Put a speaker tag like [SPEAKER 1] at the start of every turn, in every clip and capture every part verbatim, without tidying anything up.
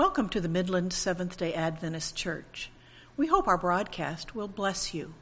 [SPEAKER 1] Welcome to the Midland Seventh-day Adventist Church. We hope our broadcast will bless you.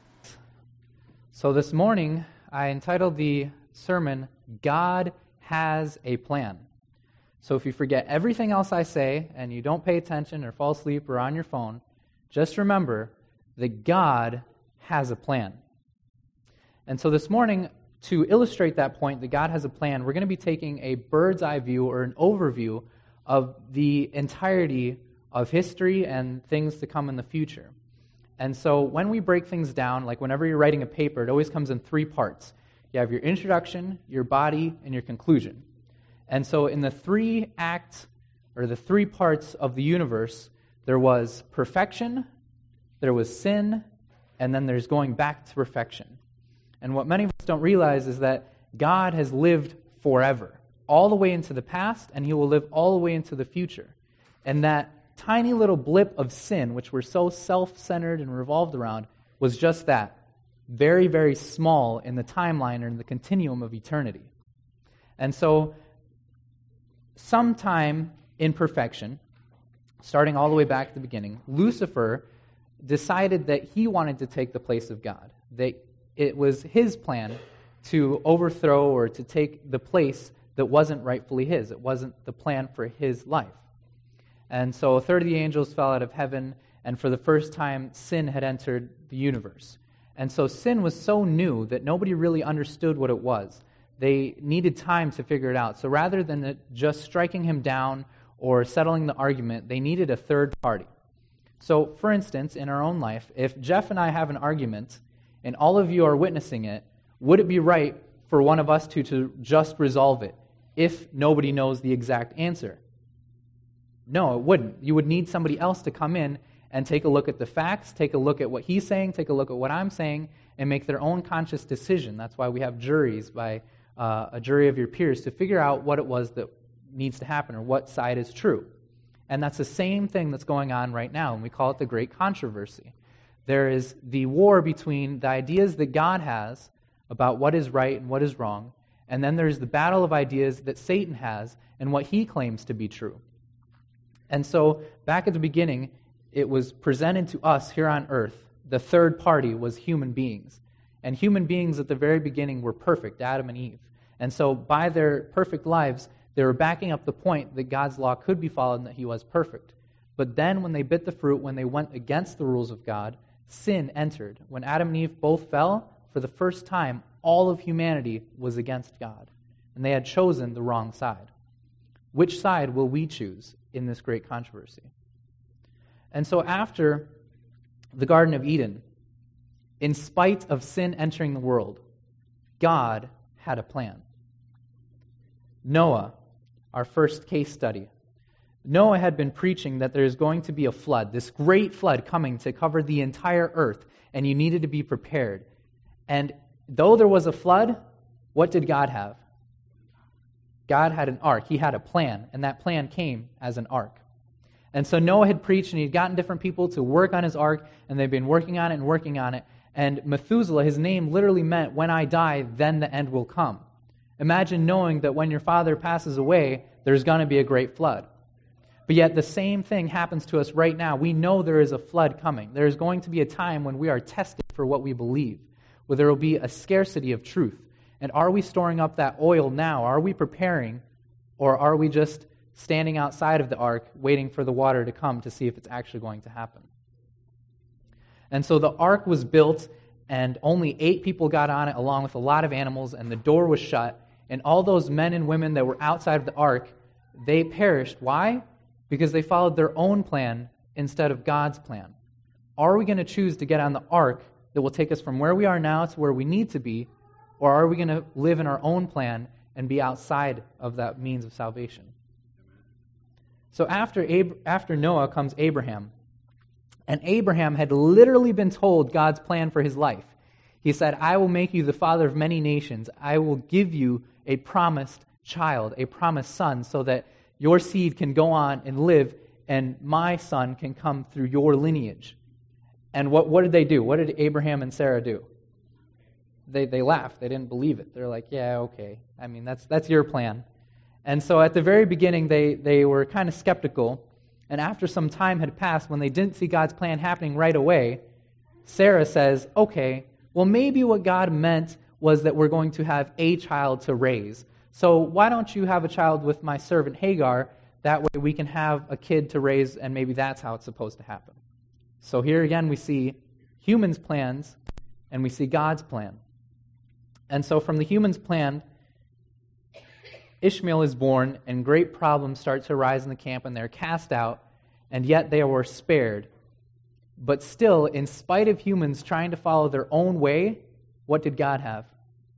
[SPEAKER 2] So this morning, I entitled the sermon, God Has a Plan. So if you forget everything else I say, and you don't pay attention or fall asleep or on your phone, just remember that God has a plan. And so this morning, to illustrate that point, that God has a plan, we're going to be taking a bird's eye view or an overview of the entirety of history and things to come in the future. And so when we break things down, like whenever you're writing a paper, it always comes in three parts. You have your introduction, your body, and your conclusion. And so in the three acts, or the three parts of the universe, there was perfection, there was sin, and then there's going back to perfection. And what many of us don't realize is that God has lived forever, all the way into the past, and He will live all the way into the future. And that tiny little blip of sin, which we're so self-centered and revolved around, was just that, very, very small in the timeline or in the continuum of eternity. And so, sometime in perfection, starting all the way back at the beginning, Lucifer decided that he wanted to take the place of God, that it was his plan to overthrow or to take the place that wasn't rightfully his. It wasn't the plan for his life. And so a third of the angels fell out of heaven, and for the first time, sin had entered the universe. And so sin was so new that nobody really understood what it was. They needed time to figure it out. So rather than just striking him down or settling the argument, they needed a third party. So, for instance, in our own life, if Jeff and I have an argument, and all of you are witnessing it, would it be right for one of us to, to just resolve it if nobody knows the exact answer? No, it wouldn't. You would need somebody else to come in and take a look at the facts, take a look at what he's saying, take a look at what I'm saying, and make their own conscious decision. That's why we have juries by uh, a jury of your peers to figure out what it was that needs to happen or what side is true. And that's the same thing that's going on right now, and we call it the Great Controversy. There is the war between the ideas that God has about what is right and what is wrong, and then there's the battle of ideas that Satan has and what he claims to be true. And so, back at the beginning, it was presented to us here on earth. The third party was human beings. And human beings at the very beginning were perfect, Adam and Eve. And so, by their perfect lives, they were backing up the point that God's law could be followed and that He was perfect. But then, when they bit the fruit, when they went against the rules of God, sin entered. When Adam and Eve both fell, for the first time, all of humanity was against God. And they had chosen the wrong side. Which side will we choose in this great controversy? And so after the Garden of Eden, in spite of sin entering the world, God had a plan. Noah, our first case study. Noah had been preaching that there's going to be a flood, this great flood coming to cover the entire earth, and you needed to be prepared. And though there was a flood, what did God have? God had an ark. He had a plan, and that plan came as an ark. And so Noah had preached, and he'd gotten different people to work on his ark, and they've been working on it and working on it. And Methuselah, his name literally meant, when I die, then the end will come. Imagine knowing that when your father passes away, there's going to be a great flood. But yet the same thing happens to us right now. We know there is a flood coming. There is going to be a time when we are tested for what we believe, where there will be a scarcity of truth. And are we storing up that oil now? Are we preparing? Or are we just standing outside of the ark waiting for the water to come to see if it's actually going to happen? And so the ark was built, and only eight people got on it along with a lot of animals, and the door was shut. And all those men and women that were outside of the ark, they perished. Why? Because they followed their own plan instead of God's plan. Are we going to choose to get on the ark that will take us from where we are now to where we need to be, or are we going to live in our own plan and be outside of that means of salvation? So after Ab- after Noah comes Abraham, and Abraham had literally been told God's plan for his life. He said, I will make you the father of many nations. I will give you a promised child, a promised son, so that your seed can go on and live, and my son can come through your lineage. And what, what did they do? What did Abraham and Sarah do? They they laughed. They didn't believe it. They're like, yeah, okay. I mean, that's that's your plan. And so at the very beginning, they, they were kind of skeptical. And after some time had passed, when they didn't see God's plan happening right away, Sarah says, okay, well, maybe what God meant was that we're going to have a child to raise. So why don't you have a child with my servant Hagar? That way we can have a kid to raise, and maybe that's how it's supposed to happen. So here again we see humans' plans, and we see God's plan. And so from the humans' plan, Ishmael is born, and great problems start to arise in the camp, and they're cast out, and yet they were spared. But still, in spite of humans trying to follow their own way, what did God have?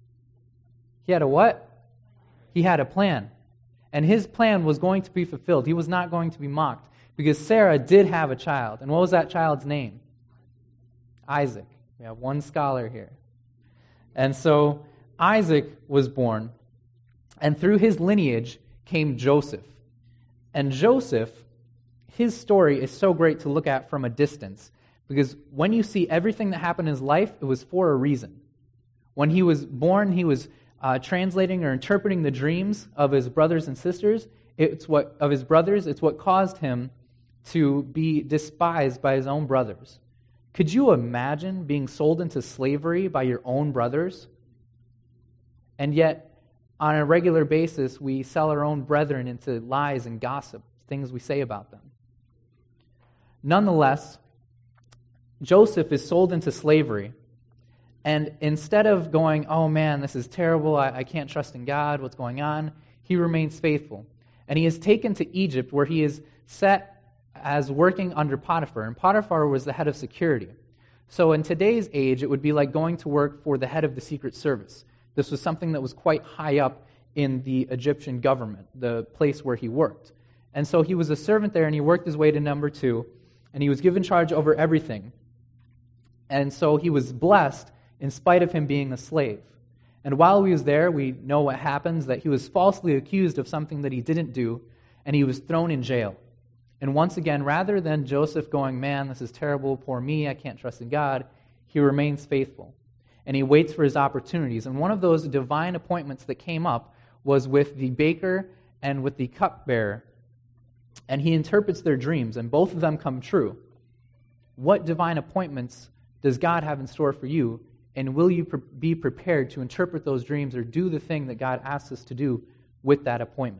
[SPEAKER 2] He had a what? He had a plan. And his plan was going to be fulfilled. He was not going to be mocked, because Sarah did have a child. And what was that child's name? Isaac. We have one scholar here. And so Isaac was born, and through his lineage came Joseph. And Joseph, his story is so great to look at from a distance, because when you see everything that happened in his life, it was for a reason. When he was born, he was uh, translating or interpreting the dreams of his brothers and sisters. It's what of his brothers. It's what caused him to be despised by his own brothers. Could you imagine being sold into slavery by your own brothers? And yet, on a regular basis, we sell our own brethren into lies and gossip, things we say about them. Nonetheless, Joseph is sold into slavery. And instead of going, oh man, this is terrible, I, I can't trust in God, what's going on? He remains faithful. And he is taken to Egypt, where he is set as working under Potiphar. And Potiphar was the head of security. So in today's age, it would be like going to work for the head of the Secret Service. This was something that was quite high up in the Egyptian government, the place where he worked. And so he was a servant there, and he worked his way to number two, and he was given charge over everything. And so he was blessed in spite of him being a slave. And while he was there, we know what happens, that he was falsely accused of something that he didn't do, and he was thrown in jail. And once again, rather than Joseph going, man, this is terrible, poor me, I can't trust in God, he remains faithful. And he waits for his opportunities. And one of those divine appointments that came up was with the baker and with the cupbearer. And he interprets their dreams, and both of them come true. What divine appointments does God have in store for you? And will you pre- be prepared to interpret those dreams or do the thing that God asks us to do with that appointment?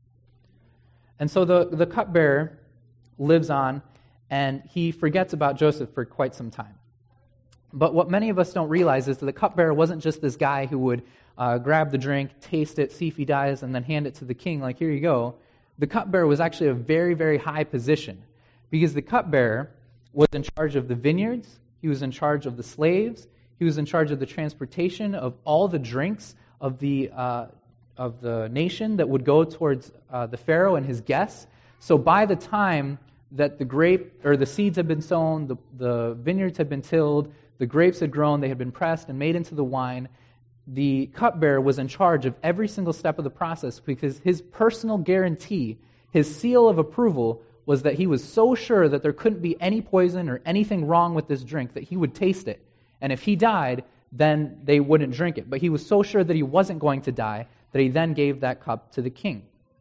[SPEAKER 2] And so the, the cupbearer lives on, and he forgets about Joseph for quite some time. But what many of us don't realize is that the cupbearer wasn't just this guy who would uh, grab the drink, taste it, see if he dies, and then hand it to the king, like, here you go. The cupbearer was actually a very, very high position, because the cupbearer was in charge of the vineyards, he was in charge of the slaves, he was in charge of the transportation of all the drinks of the uh, of the nation that would go towards uh, the Pharaoh and his guests. So by the time that the grape or the seeds had been sown, the, the vineyards had been tilled, the grapes had grown, they had been pressed and made into the wine, the cupbearer was in charge of every single step of the process, because his personal guarantee, his seal of approval, was that he was so sure that there couldn't be any poison or anything wrong with this drink that he would taste it. And if he died, then they wouldn't drink it. But he was so sure that he wasn't going to die that he then gave that cup to the king.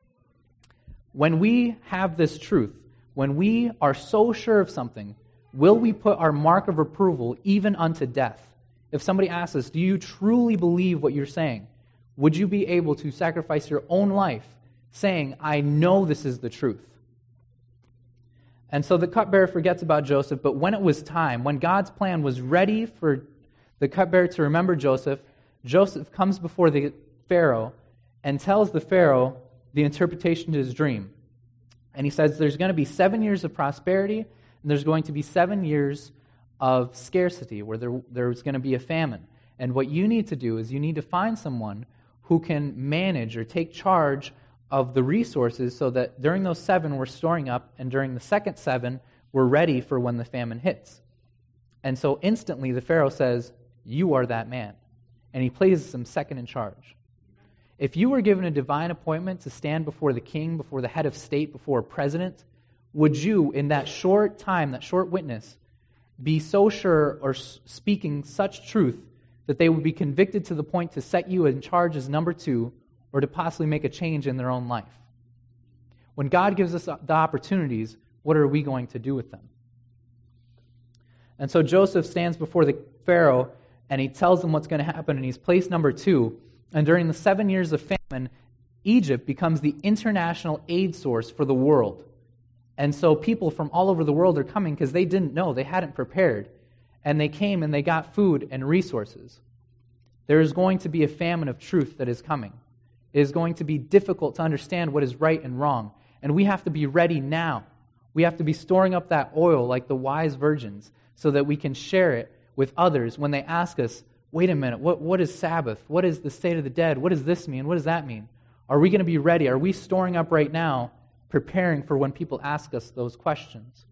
[SPEAKER 2] When we have this truth, when we are so sure of something, will we put our mark of approval even unto death? If somebody asks us, do you truly believe what you're saying? Would you be able to sacrifice your own life saying, I know this is the truth? And so the cupbearer forgets about Joseph, but when it was time, when God's plan was ready for the cupbearer to remember Joseph, Joseph comes before the Pharaoh and tells the Pharaoh the interpretation to his dream. And he says there's going to be seven years of prosperity, and there's going to be seven years of scarcity, where there, there's going to be a famine. And what you need to do is you need to find someone who can manage or take charge of the resources so that during those seven we're storing up, and during the second seven we're ready for when the famine hits. And so instantly the Pharaoh says, you are that man. And he places him second in charge. If you were given a divine appointment to stand before the king, before the head of state, before a president, would you, in that short time, that short witness, be so sure or speaking such truth that they would be convicted to the point to set you in charge as number two, or to possibly make a change in their own life? When God gives us the opportunities, What are we going to do with them? And so Joseph stands before the Pharaoh, and he tells him what's going to happen, and he's place number two. And during the seven years of famine, Egypt becomes the international aid source for the world. And so people from all over the world are coming because they didn't know, they hadn't prepared. And they came and they got food and resources. There is going to be a famine of truth that is coming. It is going to be difficult to understand what is right and wrong. And we have to be ready now. We have to be storing up that oil like the wise virgins so that we can share it with others when they ask us, wait a minute, what, what is Sabbath? What is the state of the dead? What does this mean? What does that mean? Are we going to be ready? Are we storing up right now, preparing for when people ask us those questions?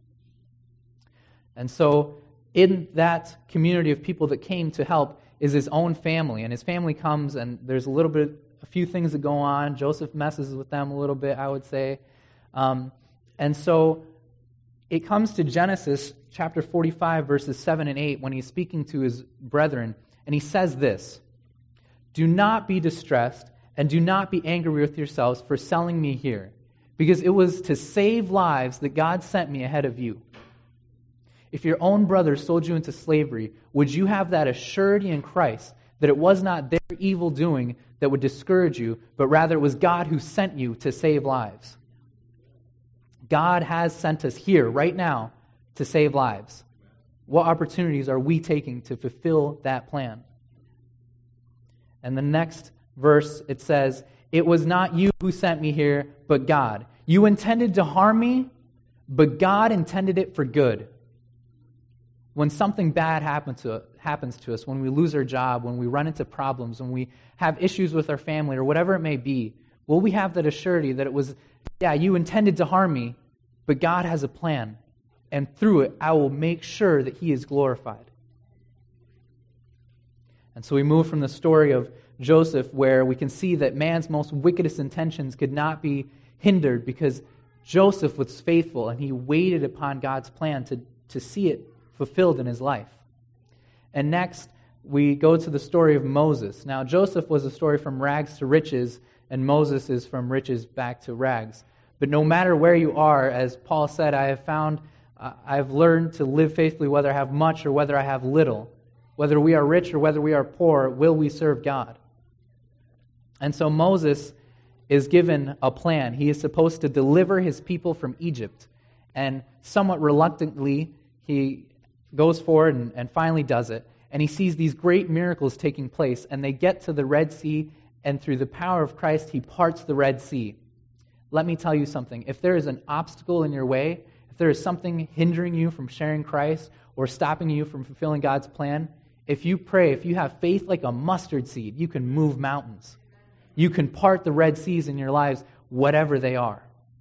[SPEAKER 2] And so in that community of people that came to help is his own family. And his family comes, and there's a little bit, a few things that go on. Joseph messes with them a little bit, I would say. Um, and so it comes to Genesis chapter forty-five, verses seven and eight, when he's speaking to his brethren. And he says this, "Do not be distressed, and do not be angry with yourselves for selling me here, because it was to save lives that God sent me ahead of you. If your own brothers sold you into slavery, would you have that assurity in Christ that it was not their evil doing that would discourage you, but rather it was God who sent you to save lives?" God has sent us here right now to save lives. What opportunities are we taking to fulfill that plan? And the next verse, it says, "It was not you who sent me here, but God. You intended to harm me, but God intended it for good." When something bad happens to, happens to us, when we lose our job, when we run into problems, when we have issues with our family, or whatever it may be, will we have that assurity that it was, yeah, you intended to harm me, but God has a plan, and through it, I will make sure that He is glorified. And so we move from the story of Joseph, where we can see that man's most wickedest intentions could not be hindered because Joseph was faithful, and he waited upon God's plan to, to see it fulfilled in his life. And next, we go to the story of Moses. Now, Joseph was a story from rags to riches, and Moses is from riches back to rags. But no matter where you are, as Paul said, I have found, uh, I have learned to live faithfully whether I have much or whether I have little. Whether we are rich or whether we are poor, will we serve God? And so Moses is given a plan. He is supposed to deliver his people from Egypt. And somewhat reluctantly, he goes forward and, and finally does it. And he sees these great miracles taking place. And they get to the Red Sea, and through the power of Christ, he parts the Red Sea. Let me tell you something. If there is an obstacle in your way, if there is something hindering you from sharing Christ or stopping you from fulfilling God's plan, if you pray, if you have faith like a mustard seed, you can move mountains. You can part the Red Seas in your lives, whatever they are.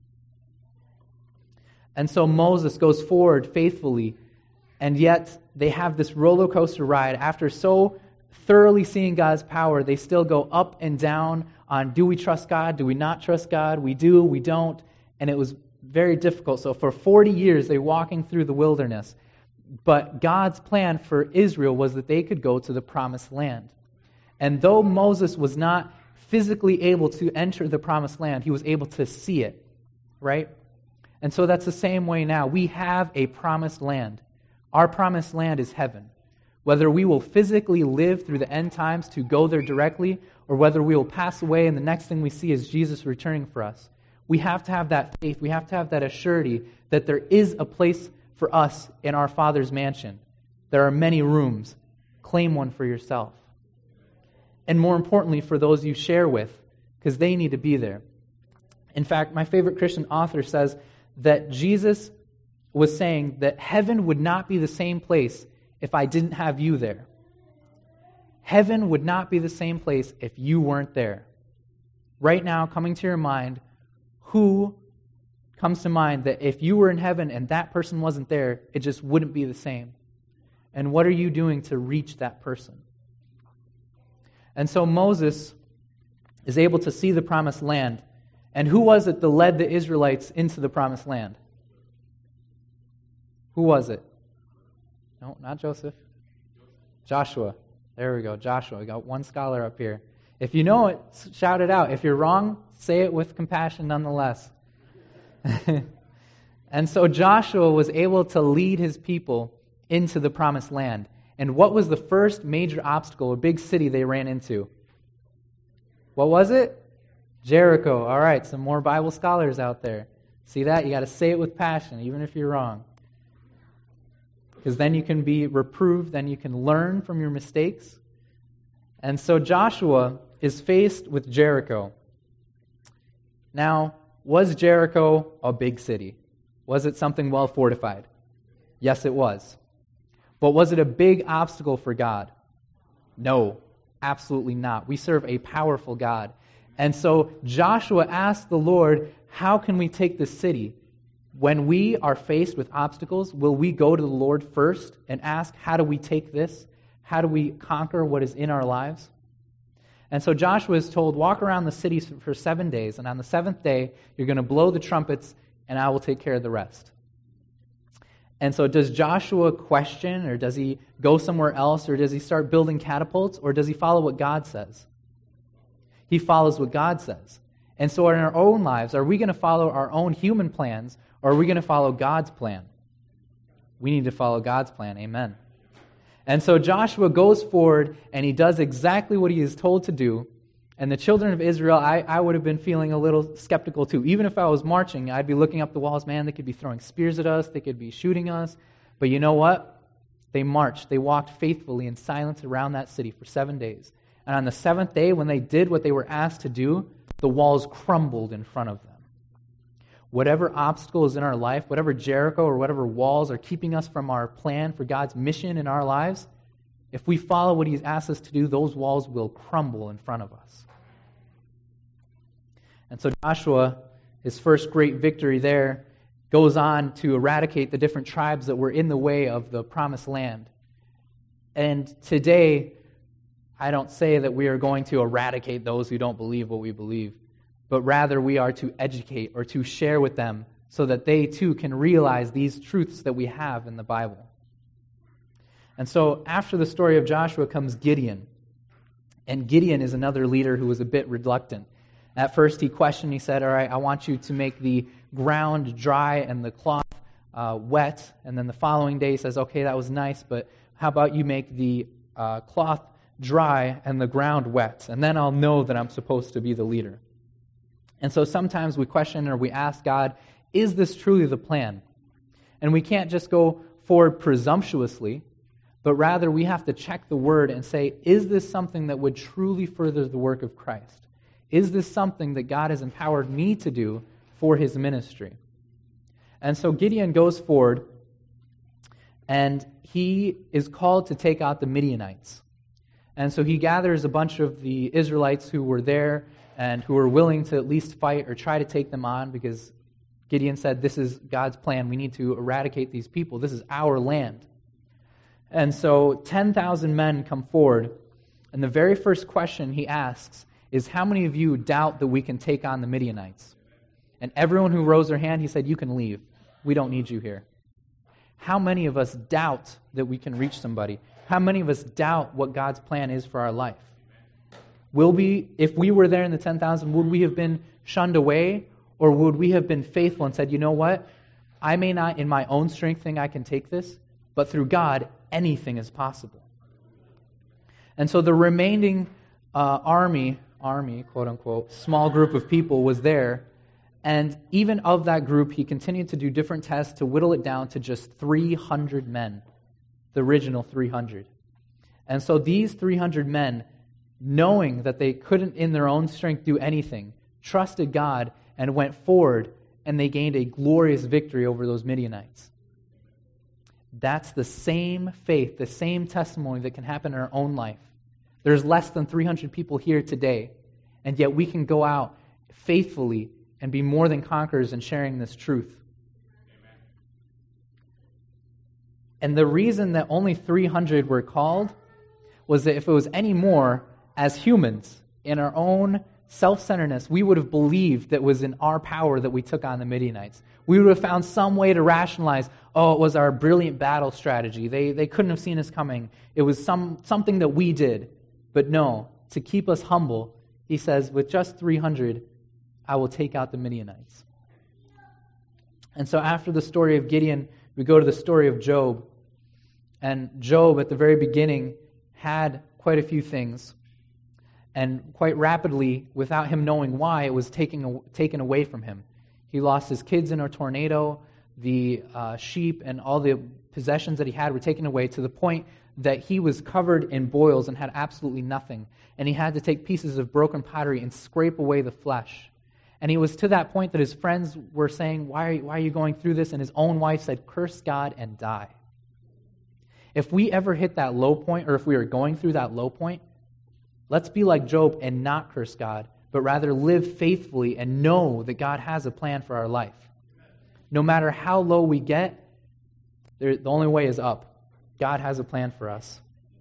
[SPEAKER 2] And so Moses goes forward faithfully, and yet they have this roller coaster ride. After so thoroughly seeing God's power, they still go up and down on, do we trust God? Do we not trust God? We do, we don't. And it was very difficult. So for forty years, they're walking through the wilderness. But God's plan for Israel was that they could go to the promised land. And though Moses was not physically able to enter the promised land, he was able to see it, right? And so that's the same way now. We have a promised land. Our promised land is heaven. Whether we will physically live through the end times to go there directly, or whether we will pass away and the next thing we see is Jesus returning for us, we have to have that faith. We have to have that assurity that there is a place for us in our Father's mansion. There are many rooms. Claim one for yourself. And more importantly, for those you share with, because they need to be there. In fact, my favorite Christian author says that Jesus was saying that heaven would not be the same place if I didn't have you there. Heaven would not be the same place if you weren't there. Right now, coming to your mind, who comes to mind that if you were in heaven and that person wasn't there, it just wouldn't be the same? And what are you doing to reach that person? And so Moses is able to see the promised land. And who was it that led the Israelites into the promised land? Who was it? No, not Joseph. Joshua. There we go, Joshua. We got one scholar up here. If you know it, shout it out. If you're wrong, say it with compassion nonetheless. And so Joshua was able to lead his people into the promised land. And what was the first major obstacle or big city they ran into? What was it? Jericho. All right, some more Bible scholars out there. See that? You got to say it with passion, even if you're wrong. Because then you can be reproved, then you can learn from your mistakes. And so Joshua is faced with Jericho. Now, was Jericho a big city? Was it something well fortified? Yes, it was. But was it a big obstacle for God? No, absolutely not. We serve a powerful God. And so Joshua asked the Lord, how can we take this city? When we are faced with obstacles, will we go to the Lord first and ask, how do we take this? How do we conquer what is in our lives? And so Joshua is told, walk around the city for seven days, and on the seventh day, you're going to blow the trumpets, and I will take care of the rest. And so does Joshua question, or does he go somewhere else, or does he start building catapults, or does he follow what God says? He follows what God says. And so in our own lives, are we going to follow our own human plans, or are we going to follow God's plan? We need to follow God's plan. Amen. And so Joshua goes forward, and he does exactly what he is told to do. And the children of Israel, I, I would have been feeling a little skeptical too. Even if I was marching, I'd be looking up the walls. Man, they could be throwing spears at us. They could be shooting us. But you know what? They marched. They walked faithfully in silence around that city for seven days. And on the seventh day, when they did what they were asked to do, the walls crumbled in front of them. Whatever obstacle is in our life, whatever Jericho or whatever walls are keeping us from our plan for God's mission in our lives, if we follow what He's asked us to do, those walls will crumble in front of us. And so Joshua, his first great victory there, goes on to eradicate the different tribes that were in the way of the promised land. And today, I don't say that we are going to eradicate those who don't believe what we believe, but rather we are to educate or to share with them so that they too can realize these truths that we have in the Bible. And so after the story of Joshua comes Gideon. And Gideon is another leader who was a bit reluctant. At first he questioned, he said, all right, I want you to make the ground dry and the cloth uh, wet. And then the following day he says, okay, that was nice, but how about you make the uh, cloth dry and the ground wet? And then I'll know that I'm supposed to be the leader. And so sometimes we question or we ask God, is this truly the plan? And we can't just go forward presumptuously, but rather we have to check the Word and say, is this something that would truly further the work of Christ? Is this something that God has empowered me to do for His ministry? And so Gideon goes forward, and he is called to take out the Midianites. And so he gathers a bunch of the Israelites who were there and who were willing to at least fight or try to take them on, because Gideon said, this is God's plan. We need to eradicate these people. This is our land. And so ten thousand men come forward, and the very first question he asks is, how many of you doubt that we can take on the Midianites? And everyone who rose their hand, he said, you can leave. We don't need you here. How many of us doubt that we can reach somebody? How many of us doubt what God's plan is for our life? Will we, if we were there in the ten thousand, would we have been shunned away, or would we have been faithful and said, you know what? I may not in my own strength think I can take this, but through God, anything is possible. And so the remaining uh, army, army, quote unquote, small group of people was there, and even of that group, he continued to do different tests to whittle it down to just three hundred men, the original three hundred. And so these three hundred men, knowing that they couldn't in their own strength do anything, trusted God and went forward, and they gained a glorious victory over those Midianites. That's the same faith, the same testimony that can happen in our own life. There's less than three hundred people here today, and yet we can go out faithfully and be more than conquerors in sharing this truth. Amen. And the reason that only three hundred were called was that if it was any more, as humans, in our own self-centeredness, we would have believed that it was in our power that we took on the Midianites. We would have found some way to rationalize, oh, it was our brilliant battle strategy. They they couldn't have seen us coming. It was some something that we did. But no, to keep us humble, he says, with just three hundred, I will take out the Midianites. And so after the story of Gideon, we go to the story of Job. And Job, at the very beginning, had quite a few things. And quite rapidly, without him knowing why, it was taken, taken away from him. He lost his kids in a tornado, the uh, sheep and all the possessions that he had were taken away to the point that he was covered in boils and had absolutely nothing. And he had to take pieces of broken pottery and scrape away the flesh. And he was to that point that his friends were saying, why are you, why are you going through this? And his own wife said, curse God and die. If we ever hit that low point, or if we are going through that low point, let's be like Job and not curse God, but rather live faithfully and know that God has a plan for our life. No matter how low we get, there, the only way is up. God has a plan for us.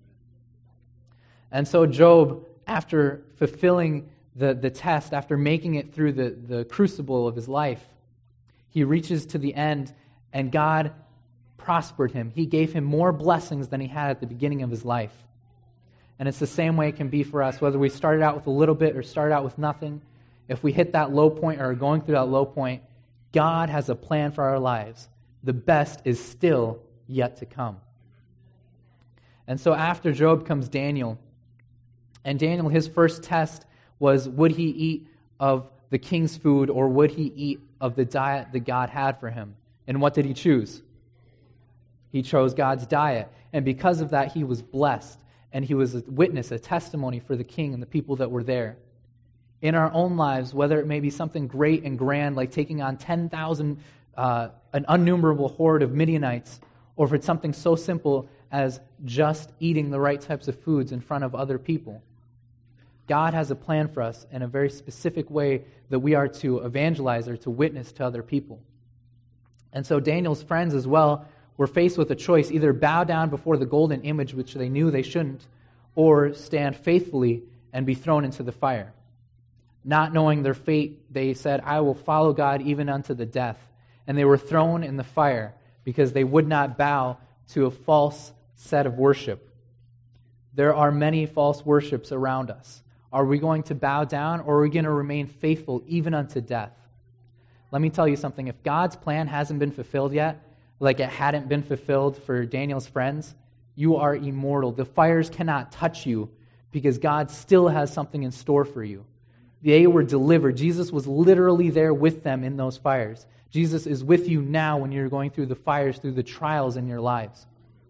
[SPEAKER 2] And so Job, after fulfilling the, the test, after making it through the, the crucible of his life, he reaches to the end, and God prospered him. He gave him more blessings than he had at the beginning of his life. And it's the same way it can be for us, whether we started out with a little bit or started out with nothing. If we hit that low point or are going through that low point, God has a plan for our lives. The best is still yet to come. And so after Job comes Daniel. And Daniel, his first test was, would he eat of the king's food or would he eat of the diet that God had for him? And what did he choose? He chose God's diet. And because of that, he was blessed. And he was a witness, a testimony for the king and the people that were there. In our own lives, whether it may be something great and grand, like taking on ten thousand, uh, an innumerable horde of Midianites, or if it's something so simple as just eating the right types of foods in front of other people. God has a plan for us in a very specific way that we are to evangelize or to witness to other people. And so Daniel's friends as well were faced with a choice, either bow down before the golden image, which they knew they shouldn't, or stand faithfully and be thrown into the fire. Not knowing their fate, they said, I will follow God even unto the death. And they were thrown in the fire because they would not bow to a false set of worship. There are many false worships around us. Are we going to bow down, or are we going to remain faithful even unto death? Let me tell you something. If God's plan hasn't been fulfilled yet, like it hadn't been fulfilled for Daniel's friends, you are immortal. The fires cannot touch you because God still has something in store for you. They were delivered. Jesus was literally there with them in those fires. Jesus is with you now when you're going through the fires, through the trials in your lives.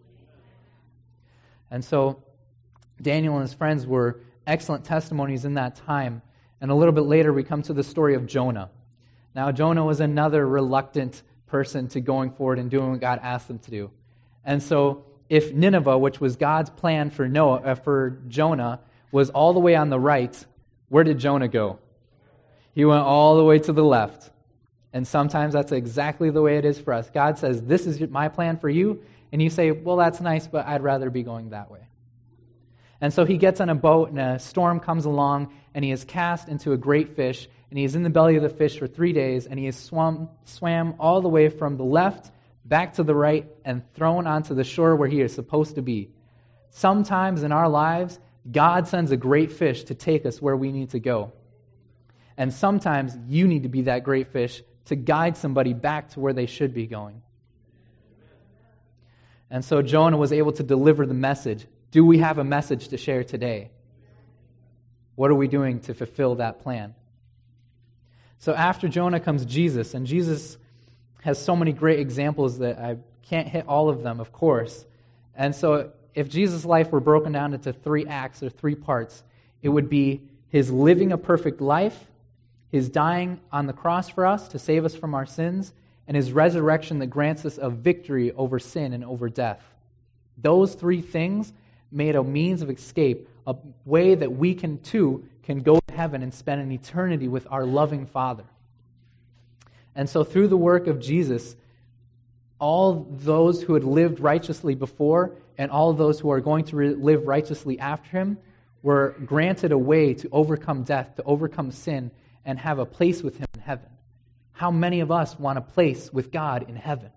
[SPEAKER 2] And so Daniel and his friends were excellent testimonies in that time. And a little bit later we come to the story of Jonah. Now Jonah was another reluctant person to going forward and doing what God asked them to do. And so if Nineveh, which was God's plan for Noah, uh, for Jonah, was all the way on the right, where did Jonah go? He went all the way to the left. And sometimes that's exactly the way it is for us. God says, this is my plan for you. And you say, well, that's nice, but I'd rather be going that way. And so he gets on a boat, and a storm comes along, and he is cast into a great fish, and he is in the belly of the fish for three days, and he is swum, swam all the way from the left back to the right and thrown onto the shore where he is supposed to be. Sometimes in our lives, God sends a great fish to take us where we need to go. And sometimes you need to be that great fish to guide somebody back to where they should be going. And so Jonah was able to deliver the message. Do we have a message to share today? What are we doing to fulfill that plan? So after Jonah comes Jesus, and Jesus has so many great examples that I can't hit all of them, of course. And so if Jesus' life were broken down into three acts or three parts, it would be his living a perfect life, his dying on the cross for us to save us from our sins, and his resurrection that grants us a victory over sin and over death. Those three things made a means of escape, a way that we can too can go to heaven and spend an eternity with our loving Father. And so through the work of Jesus, all those who had lived righteously before and all those who are going to re- live righteously after him were granted a way to overcome death, to overcome sin, and have a place with him in heaven. How many of us want a place with God in heaven?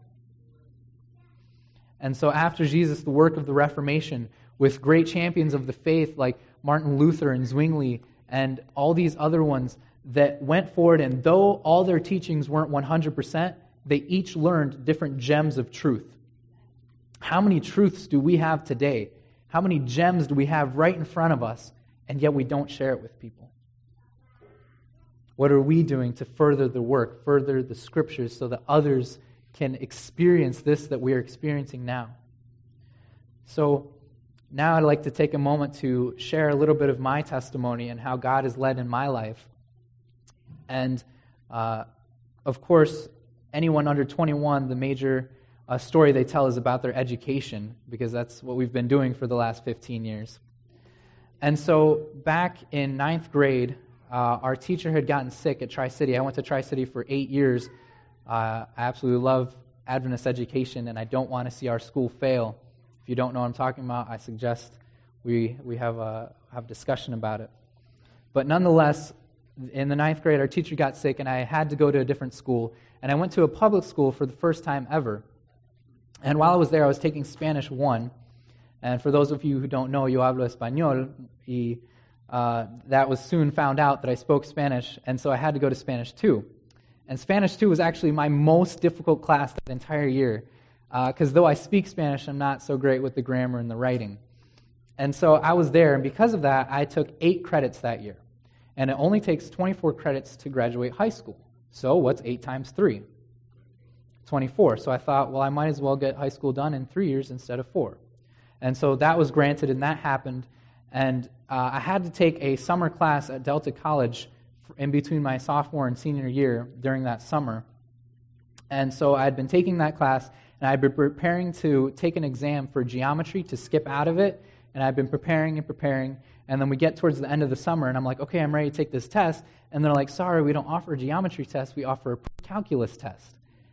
[SPEAKER 2] And so after Jesus, the work of the Reformation, with great champions of the faith like Martin Luther and Zwingli and all these other ones that went forward, and though all their teachings weren't one hundred percent, they each learned different gems of truth. How many truths do we have today? How many gems do we have right in front of us, and yet we don't share it with people? What are we doing to further the work, further the Scriptures, so that others can experience this that we are experiencing now? So now I'd like to take a moment to share a little bit of my testimony and how God has led in my life. And, uh, of course, anyone under twenty-one, the major uh, story they tell is about their education, because that's what we've been doing for the last fifteen years. And so back in ninth grade, uh, our teacher had gotten sick at Tri-City. I went to Tri-City for eight years. Uh, I absolutely love Adventist education, and I don't want to see our school fail. If you don't know what I'm talking about, I suggest we we have a have discussion about it. But nonetheless, in the ninth grade, our teacher got sick, and I had to go to a different school. And I went to a public school for the first time ever. And while I was there, I was taking Spanish one. And for those of you who don't know, yo hablo español, y uh, that was soon found out that I spoke Spanish, and so I had to go to Spanish two. And Spanish two was actually my most difficult class that entire year, because uh, though I speak Spanish, I'm not so great with the grammar and the writing. And so I was there, and because of that, I took eight credits that year. And it only takes twenty-four credits to graduate high school. So what's eight times three? twenty-four. So I thought, well, I might as well get high school done in three years instead of four. And so that was granted, and that happened. And uh, I had to take a summer class at Delta College in between my sophomore and senior year during that summer. And so I had been taking that class, and I had been preparing to take an exam for geometry to skip out of it. And I've been preparing and preparing. And then we get towards the end of the summer, and I'm like, okay, I'm ready to take this test. And they're like, sorry, we don't offer a geometry test. We offer a calculus test.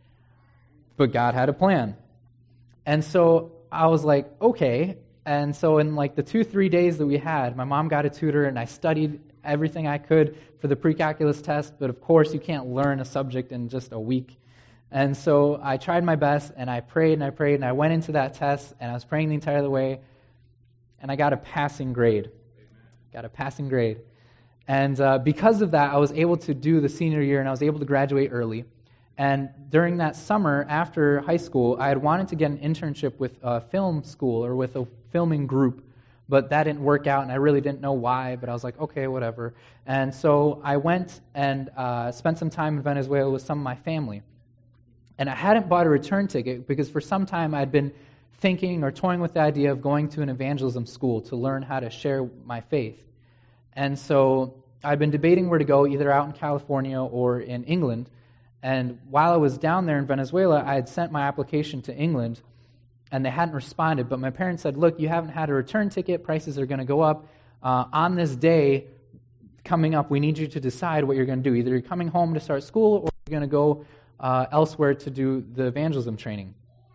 [SPEAKER 2] But God had a plan. And so I was like, okay. And so in like the two, three days that we had, my mom got a tutor, and I studied everything I could for the pre-calculus test. But of course, you can't learn a subject in just a week. And so I tried my best, and I prayed and I prayed, and I went into that test, and I was praying the entire way, and I got a passing grade. Got a passing grade. And uh, because of that, I was able to do the senior year, and I was able to graduate early. And during that summer, after high school, I had wanted to get an internship with a film school or with a filming group, but that didn't work out, and I really didn't know why, but I was like, okay, whatever. And so I went and uh, spent some time in Venezuela with some of my family. And I hadn't bought a return ticket because for some time I had been thinking or toying with the idea of going to an evangelism school to learn how to share my faith. And so I'd been debating where to go, either out in California or in England. And while I was down there in Venezuela, I had sent my application to England, and they hadn't responded. But my parents said, look, you haven't had a return ticket. Prices are going to go up. Uh, on this day coming up, we need you to decide what you're going to do. Either you're coming home to start school, or you're going to go uh, elsewhere to do the evangelism training.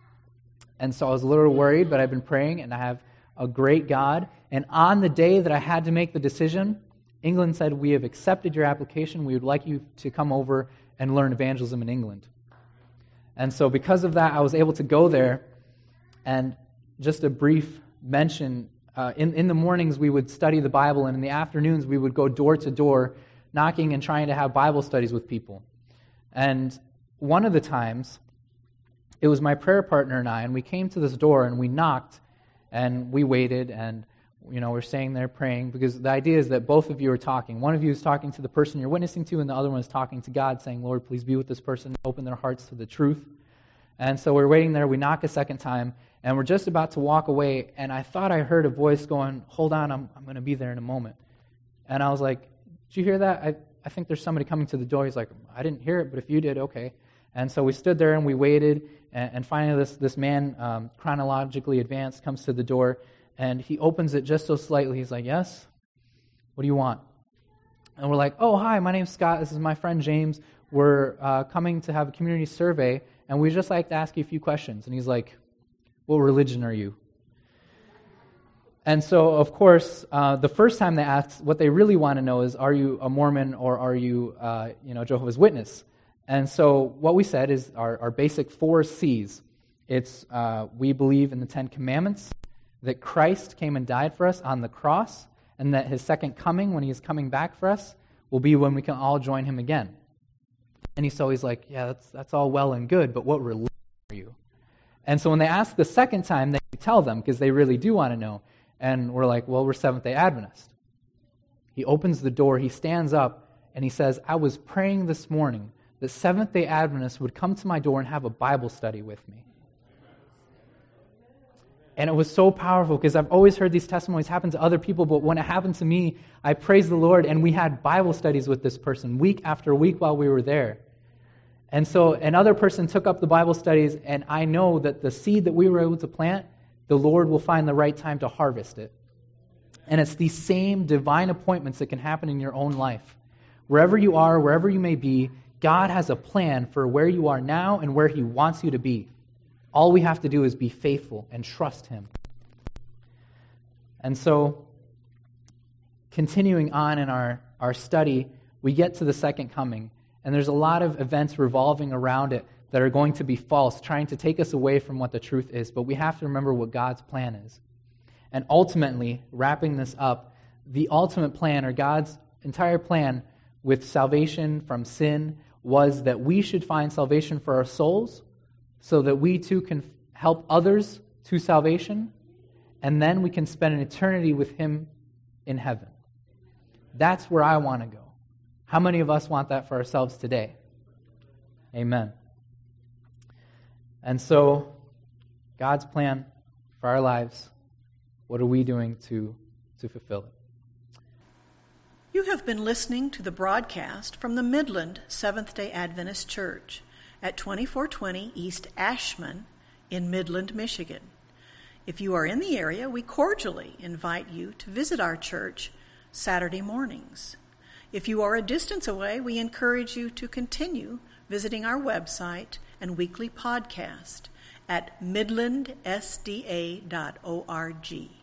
[SPEAKER 2] And so I was a little worried, but I've been praying, and I have a great God. And on the day that I had to make the decision, England said, we have accepted your application. We would like you to come over and learn evangelism in England. And so because of that, I was able to go there. And just a brief mention, uh, in, in the mornings we would study the Bible, and in the afternoons we would go door to door, knocking and trying to have Bible studies with people. And one of the times, it was my prayer partner and I, and we came to this door and we knocked, and we waited, and you know, we're staying there praying, because the idea is that both of you are talking. One of you is talking to the person you're witnessing to, and the other one is talking to God, saying, Lord, please be with this person, open their hearts to the truth. And so we're waiting there, we knock a second time, and we're just about to walk away, and I thought I heard a voice going, hold on, I'm, I'm going to be there in a moment. And I was like, did you hear that? I, I think there's somebody coming to the door. He's like, I didn't hear it, but if you did, okay. And so we stood there and we waited, and, and finally this, this man, um, chronologically advanced, comes to the door, and he opens it just so slightly. He's like, yes? What do you want? And we're like, oh, hi, my name's Scott. This is my friend James. We're uh, coming to have a community survey, and we'd just like to ask you a few questions. And he's like, what religion are you? And so, of course, uh, the first time they asked, what they really want to know is, are you a Mormon or are you, uh, you know, Jehovah's Witness? And so what we said is our, our basic four C's. It's uh, we believe in the Ten Commandments, that Christ came and died for us on the cross, and that his second coming, when he is coming back for us, will be when we can all join him again. And he's always like, yeah, that's that's all well and good, but what religion are you? And so when they ask the second time, they tell them because they really do want to know. And we're like, well, we're Seventh-day Adventist. He opens the door, he stands up, and he says, I was praying this morning that Seventh-day Adventists would come to my door and have a Bible study with me. And it was so powerful because I've always heard these testimonies happen to other people, but when it happened to me, I praised the Lord, and we had Bible studies with this person week after week while we were there. And so another person took up the Bible studies, and I know that the seed that we were able to plant, the Lord will find the right time to harvest it. And it's these same divine appointments that can happen in your own life. Wherever you are, wherever you may be, God has a plan for where you are now and where He wants you to be. All we have to do is be faithful and trust Him. And so, continuing on in our, our study, we get to the second coming, and there's a lot of events revolving around it that are going to be false, trying to take us away from what the truth is, but we have to remember what God's plan is. And ultimately, wrapping this up, the ultimate plan, or God's entire plan with salvation from sin, was that we should find salvation for our souls, so that we too can help others to salvation, and then we can spend an eternity with Him in heaven. That's where I want to go. How many of us want that for ourselves today? Amen. And so, God's plan for our lives, what are we doing to, to fulfill it?
[SPEAKER 1] You have been listening to the broadcast from the Midland Seventh-day Adventist Church at twenty-four twenty East Ashman in Midland, Michigan. If you are in the area, we cordially invite you to visit our church Saturday mornings. If you are a distance away, we encourage you to continue visiting our website and weekly podcast at midland s d a dot org.